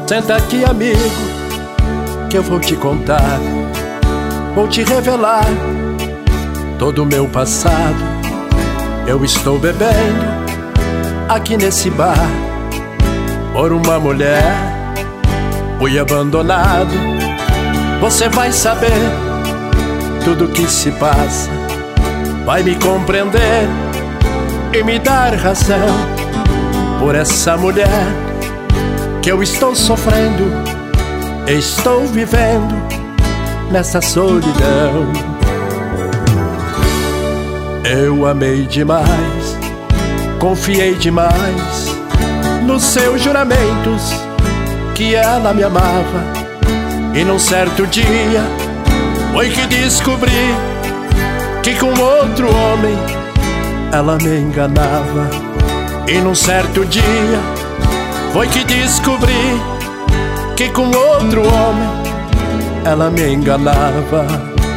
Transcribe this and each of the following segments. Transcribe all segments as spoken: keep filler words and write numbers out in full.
Senta aqui, amigo, que eu vou te contar. Vou te revelar todo o meu passado. Eu estou bebendo aqui nesse bar por uma mulher. Fui abandonado. Você vai saber tudo que se passa, vai me compreender e me dar razão por essa mulher que eu estou sofrendo, estou vivendo nessa solidão. Eu amei demais, confiei demais nos seus juramentos que ela me amava, e num certo dia foi que descobri que com outro homem ela me enganava. E num certo dia foi que descobri que com outro homem ela me enganava.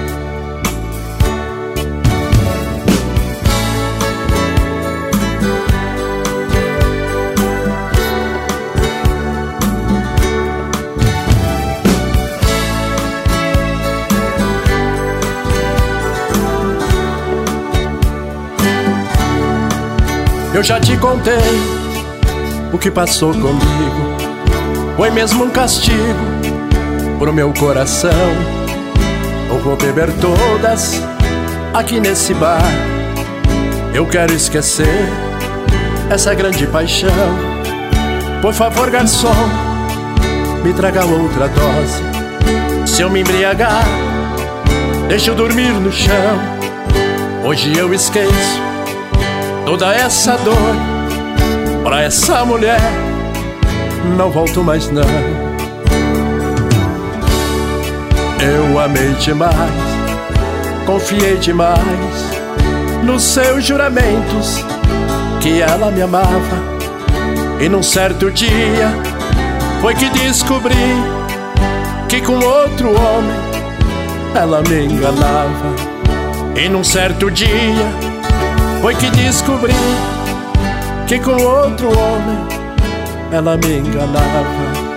Eu já te contei o que passou comigo, foi mesmo um castigo pro meu coração. Eu vou beber todas aqui nesse bar. Eu quero esquecer essa grande paixão. Por favor, garçom, me traga outra dose. Se eu me embriagar, deixa eu dormir no chão. Hoje eu esqueço toda essa dor, pra essa mulher não volto mais não. Eu amei demais, confiei demais nos seus juramentos que ela me amava, e num certo dia foi que descobri que com outro homem ela me enganava. E num certo dia foi que descobri que com outro homem ela me enganava.